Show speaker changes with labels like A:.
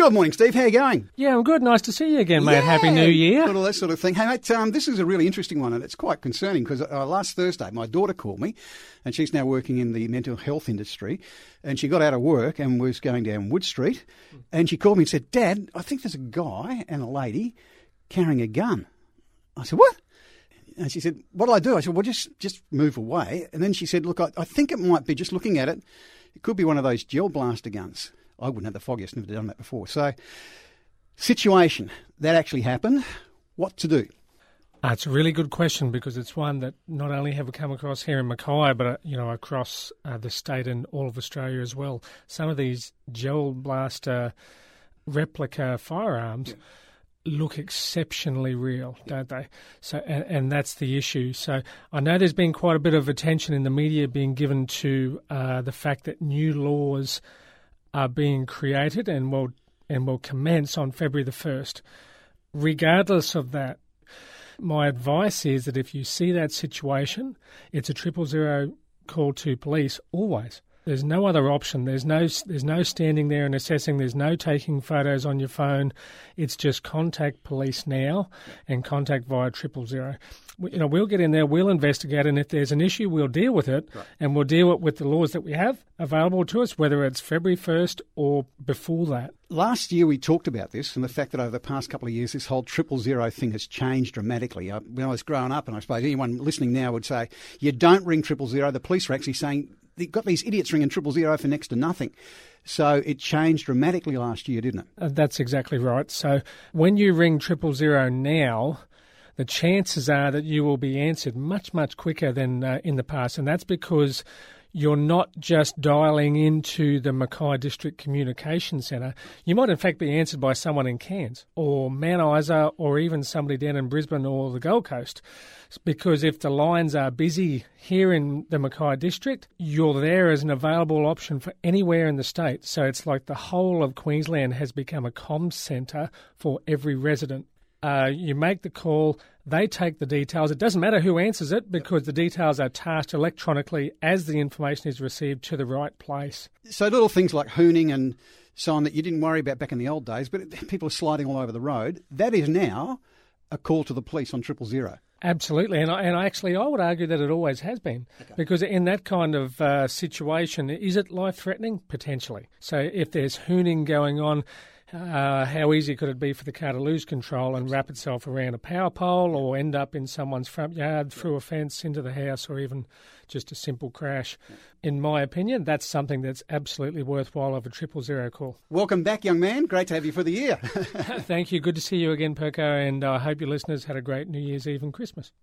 A: Good morning, Steve. How you going?
B: Yeah, I'm good. Nice to see you again, mate. Happy New Year.
A: All that sort of thing. Hey, mate, this is a really interesting one, and it's quite concerning because last Thursday my daughter called me, and she's now working in the mental health industry, and she got out of work and was going down Wood Street, and she called me and said, Dad, I think there's a guy and a lady carrying a gun. I said, what? And she said, what'll I do? I said, well, just move away. And then she said, look, I think it might be, just looking at it, it could be one of those gel blaster guns. I wouldn't have the foggiest, never done that before. So, situation, that actually happened. What to do?
B: It's a really good question because it's one that not only have we come across here in Mackay, but across the state and all of Australia as well. Some of these gel blaster replica firearms look exceptionally real, don't they? So, and that's the issue. So I know there's been quite a bit of attention in the media being given to the fact that new laws are being created and will commence on February the 1st. Regardless of that, my advice is that if you see that situation, it's a 000 call to police always. There's no other option. There's no standing there and assessing. There's no taking photos on your phone. It's just contact police now and contact via 000. We'll get in there, we'll investigate, and if there's an issue, we'll deal with it, and we'll deal with the laws that we have available to us, whether it's February 1st or before that.
A: Last year we talked about this and the fact that over the past couple of years this whole 000 thing has changed dramatically. When I was growing up, and I suppose anyone listening now would say, you don't ring 000. The police are actually saying, they've got these idiots ringing 000 for next to nothing. So it changed dramatically last year, didn't it?
B: That's exactly right. So when you ring 000 now, the chances are that you will be answered much, much quicker than in the past. And that's because you're not just dialing into the Mackay District Communication Centre. You might in fact be answered by someone in Cairns or Mount Isa or even somebody down in Brisbane or the Gold Coast. Because if the lines are busy here in the Mackay District, you're there as an available option for anywhere in the state. So it's like the whole of Queensland has become a comms centre for every resident. You make the call, they take the details. It doesn't matter who answers it because the details are tasked electronically as the information is received to the right place.
A: So little things like hooning and so on that you didn't worry about back in the old days, but people are sliding all over the road, that is now a call to the police on 000.
B: Absolutely, and I would argue that it always has been, because in that kind of situation, is it life-threatening? Potentially. So if there's hooning going on, how easy could it be for the car to lose control and wrap itself around a power pole or end up in someone's front yard, through a fence, into the house, or even just a simple crash? In my opinion, that's something that's absolutely worthwhile of a 000 call.
A: Welcome back, young man. Great to have you for the year.
B: Thank you. Good to see you again, Perko, and I hope your listeners had a great New Year's Eve and Christmas.